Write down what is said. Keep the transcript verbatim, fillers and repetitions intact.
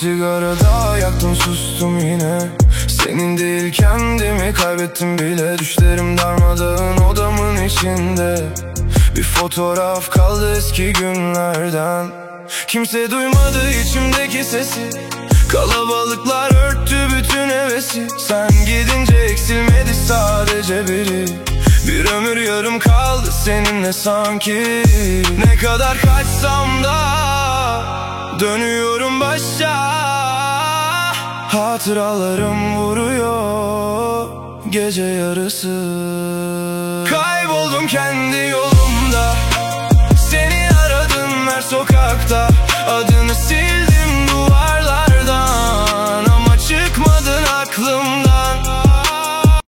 sigara daha yaktım, sustum yine. Senin değil kendimi kaybettim bile. Düşlerim darmadağın odamın içinde. Bir fotoğraf kaldı eski günlerden. Kimse duymadı içimdeki sesi. Kalabalıklar örttü bütün hevesi. Sen gidince eksilmedi sadece biri. Bir ömür yarım kaldı seninle sanki. Ne kadar kaçsam da dönüyorum başa. Hatıralarım vuruyor gece yarısı. Kayboldum kendi yolumda. Seni aradım her sokakta. Adını sildim duvarlardan ama çıkmadın aklımdan.